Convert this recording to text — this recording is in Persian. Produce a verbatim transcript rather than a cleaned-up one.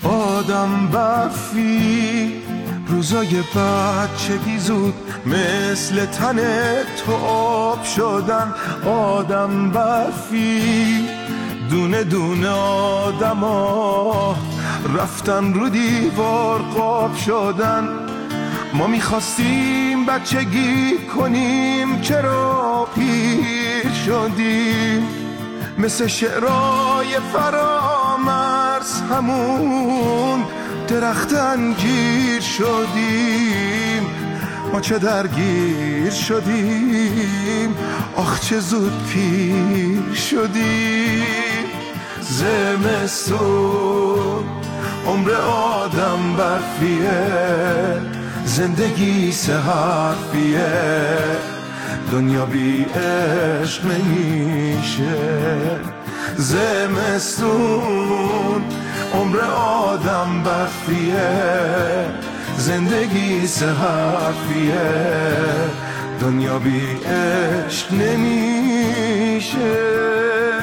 آدم برفی روزای بچگی زود مثل تن تو آب شدن. آدم برفی دونه دونه آدما رفتن رو دیوار قاب شدن. ما میخواستیم بچگی کنیم چرا پیر شدیم؟ مثل شعرهای فرامرز همون درخت انگیر شدیم. ما چه درگیر شدیم، آخ چه زود پیر شدیم. زمستون عمر آدم برفیه، زندگی سه حرفیه، دنیا بی عشق نمیشه. زمستون عمر آدم برفیه، زندگی سه حرفیه، دنیا بی عشق نمیشه.